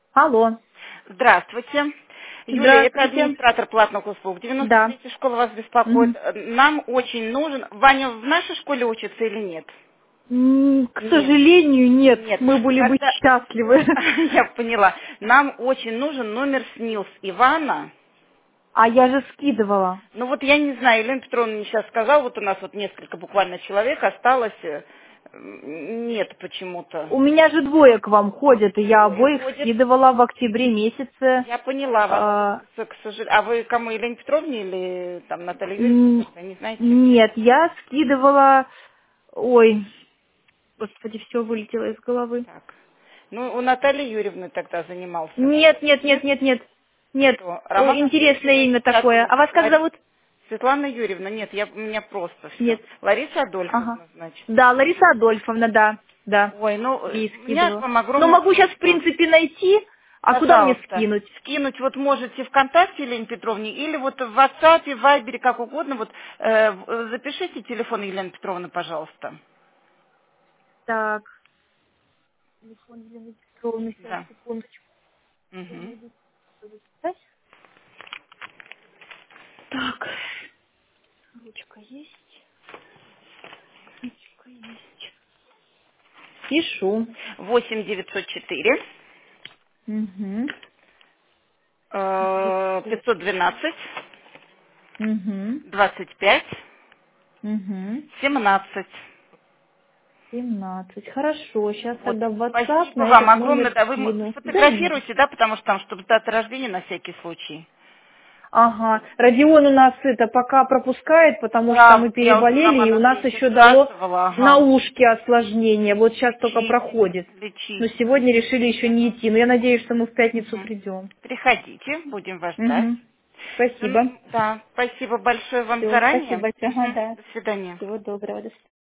Алло. Здравствуйте. Юлия, это Здравствуйте. администратор платных услуг. Да. 93-я школа вас беспокоит. Мгм. Нам очень нужен... Ваня в нашей школе учится или нет? К Нет. сожалению, нет. Нет. Мы были бы Тогда... счастливы. Я поняла. Нам очень нужен номер СНИЛС Ивана. А я же скидывала. Ну вот я не знаю, Елена Петровна мне сейчас сказала, вот у нас вот несколько буквально человек осталось. Нет почему-то. У меня же двое к вам ходят, и я Двое обоих ходит. скидывала в октябре месяце. Я поняла вас, А, к сожалению. А вы кому, Елене Петровне или там Наталье Юрьевне, н- как-то, не знаете? Нет, я скидывала... Ой, господи, все вылетело из головы. Так. Ну, у Натальи Юрьевны тогда занимался Нет, кто-то, нет, нет, нет? нет, нет. Нет. Кто? Ой, Роман Андреевич интересное или имя сейчас такое. у А вас как Ларисы? зовут? Светлана Юрьевна, нет, у меня просто все. Нет. Лариса Ага. Адольфовна, значит. Да, Лариса Адольфовна, да, да. Ой, ну, Ей у меня к скидывала. вам Но огромная могу сейчас, в просьба. принципе, найти. А куда мне Пожалуйста, скинуть? скинуть вот можете ВКонтакте Елене Петровне или вот в WhatsApp, в Вайбере, как угодно. Вот запишите телефон Елены Петровны, пожалуйста. Так, телефон Елены Петровны, сейчас, Да. секундочку. Я Мгм. найду, что записать. Так, ручка есть, ручка есть. Пишу. 8 904 Угу. 512 Угу. 25 Угу. 17. 17. Хорошо, сейчас Вот. тогда в WhatsApp Спасибо на вам этот огромное. номер Да, вы скину. Да нет. сфотографируйте, да, потому что там, чтобы дата рождения на всякий случай. Ага. Родион у нас это пока пропускает, потому что Да, мы вот я вот у переболели, и Романа у нас Андреевича еще дало спрашивала, на ага. ушки осложнение. Вот сейчас только Лечите, проходит. Но лечите. сегодня решили еще не идти. Но я надеюсь, что мы в пятницу Мгм. придем. Приходите, будем вас ждать. Угу. Спасибо. Да, спасибо большое вам Все, заранее. спасибо. Ага, Мгм. да. До свидания. Всего доброго. До свидания.